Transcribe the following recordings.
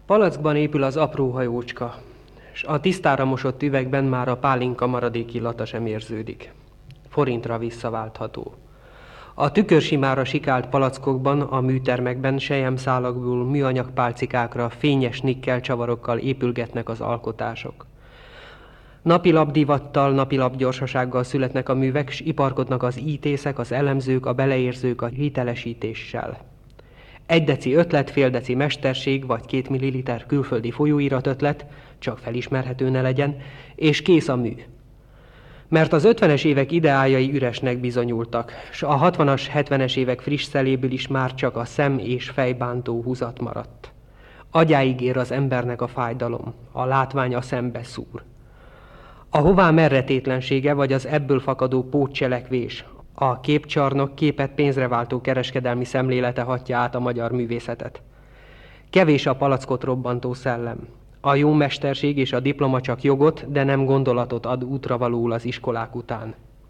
Palackban épül az apró hajócska, s a tisztára mosott üvegben már a pálinka maradék illata sem érződik. Forintra visszaváltható. A tükörsimára sikált palackokban, a műtermekben selyemszálakból műanyag pálcikákra fényes nikkel csavarokkal épülgetnek az alkotások. Napilap divattal, napilap gyorsasággal születnek a művek, s iparkodnak az ítészek, az elemzők, a beleérzők a hitelesítéssel. 1 deci ötlet, fél deci mesterség, vagy 2 milliliter külföldi folyóirat ötlet, csak felismerhető ne legyen, és kész a mű. Mert az 50-es évek ideájai üresnek bizonyultak, s a 60-as, 70-es évek friss szeléből is már csak a szem- és fejbántó húzat maradt. Agyáig ér az embernek a fájdalom, a látvány a szembe szúr. A hová merretétlensége vagy az ebből fakadó pótcselekvés, a képcsarnok képet pénzre váltó kereskedelmi szemlélete hatja át a magyar művészetet. Kevés a palackot robbantó szellem. A jó mesterség és a diploma csak jogot, de nem gondolatot ad útravalóul az iskolák után.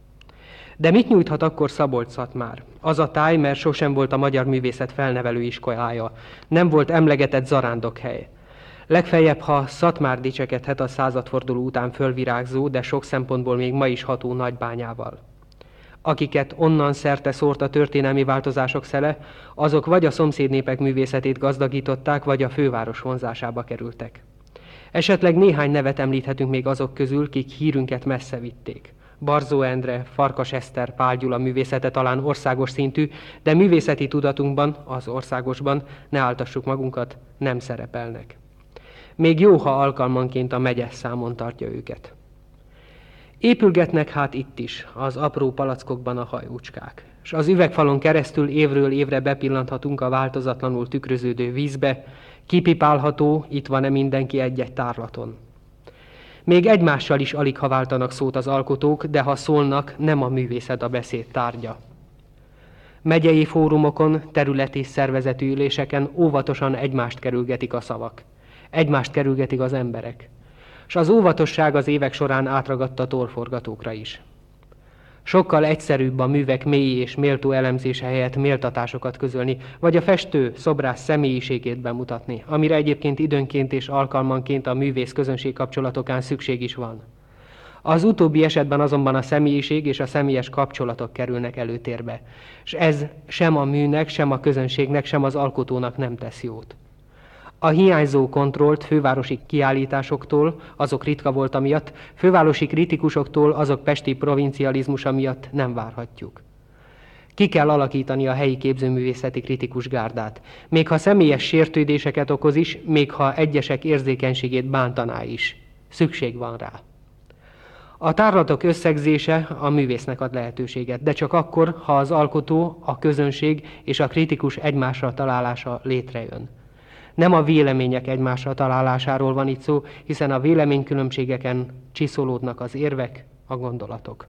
De mit nyújthat akkor Szabolcs-Szatmár? Az a táj, mert sosem volt a magyar művészet felnevelő iskolája. Nem volt emlegetett zarándokhely. Legfeljebb, ha Szatmár dicsekedhet a századforduló után fölvirágzó, de sok szempontból még ma is ható Nagybányával. Akiket onnan szerte szórt a történelmi változások szele, azok vagy a szomszédnépek művészetét gazdagították, vagy a főváros vonzásába kerültek. Esetleg néhány nevet említhetünk még azok közül, kik hírünket messze vitték. Barzó Endre, Farkas Eszter, Pál Gyula művészete talán országos szintű, de művészeti tudatunkban, az országosban, ne áltassuk magunkat, nem szerepelnek. Még jó, ha alkalmanként a megye számon tartja őket. Épülgetnek hát itt is, az apró palackokban a hajócskák, s az üvegfalon keresztül évről évre bepillanthatunk a változatlanul tükröződő vízbe, kipipálható, itt van-e mindenki egy-egy tárlaton. Még egymással is alig ha váltanak szót az alkotók, de ha szólnak, nem a művészet a beszéd tárgya. Megyei fórumokon, területi szervezetű üléseken óvatosan egymást kerülgetik a szavak. Egymást kerülgetik az emberek. S az óvatosság az évek során átragadt a torforgatókra is. Sokkal egyszerűbb a művek mély és méltó elemzése helyett méltatásokat közölni, vagy a festő, szobrász személyiségét bemutatni, amire egyébként időnként és alkalmanként a művész-közönség kapcsolatokán szükség is van. Az utóbbi esetben azonban a személyiség és a személyes kapcsolatok kerülnek előtérbe, és ez sem a műnek, sem a közönségnek, sem az alkotónak nem tesz jót. A hiányzó kontrollt fővárosi kiállításoktól, azok ritka volt miatt, fővárosi kritikusoktól, azok pesti provincializmusa miatt nem várhatjuk. Ki kell alakítani a helyi képzőművészeti kritikus gárdát, még ha személyes sértődéseket okoz is, még ha egyesek érzékenységét bántaná is. Szükség van rá. A tárlatok összegzése a művésznek ad lehetőséget, de csak akkor, ha az alkotó, a közönség és a kritikus egymásra találása létrejön. Nem a vélemények egymásra találásáról van itt szó, hiszen a véleménykülönbségeken csiszolódnak az érvek, a gondolatok.